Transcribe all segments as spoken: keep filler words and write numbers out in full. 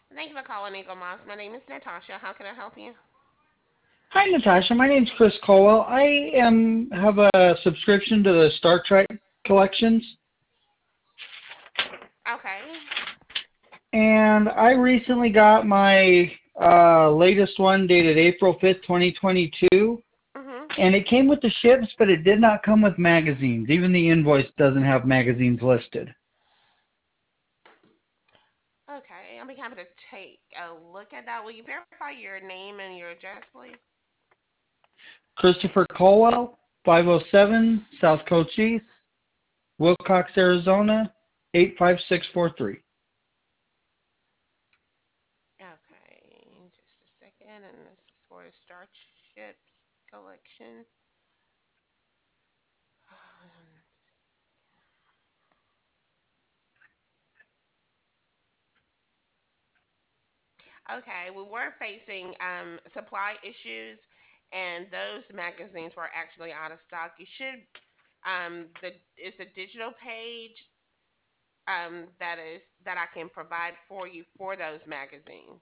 Thank you for calling Eagle Moss. My name is Natasha. How can I help you? Hi, Natasha. My name's Chris Colwell. I am have a subscription to the Star Trek collections, Okay. and I recently got my uh, latest one dated April fifth, twenty twenty-two, Mhm. and it came with the ships, but it did not come with magazines. Even the invoice doesn't have magazines listed. Okay. I'll be happy to take a look at that. Will you verify your name and your address, please? Christopher Colwell, five oh seven South Coast East, Wilcox, Arizona, eight five six four three. Okay. Just a second, and this is for the Starships collection. Okay, we were facing um, supply issues, and those magazines were actually out of stock. You should um, the it's a digital page um, that is that I can provide for you for those magazines.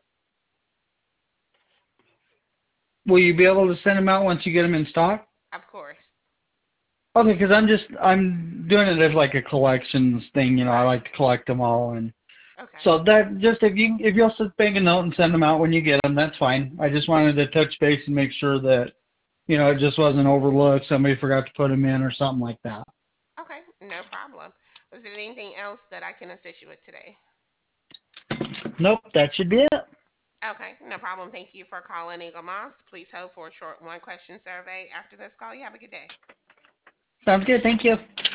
Will you be able to send them out once you get them in stock? Of course. Okay, because I'm just I'm doing it as like a collections thing, you know. I Right. like to collect them all, and Okay. so that just if you if you'll just make a note and send them out when you get them, that's fine. I just wanted to touch base and make sure that you know it just wasn't overlooked. Somebody forgot to put them in or something like that. Okay. No problem. Was there anything else that I can assist you with today? Nope, that should be it. Okay. No problem. Thank you for calling Eagle Moss. Please hold for a short one question survey. After this call, you have a good day. Sounds good. Thank you.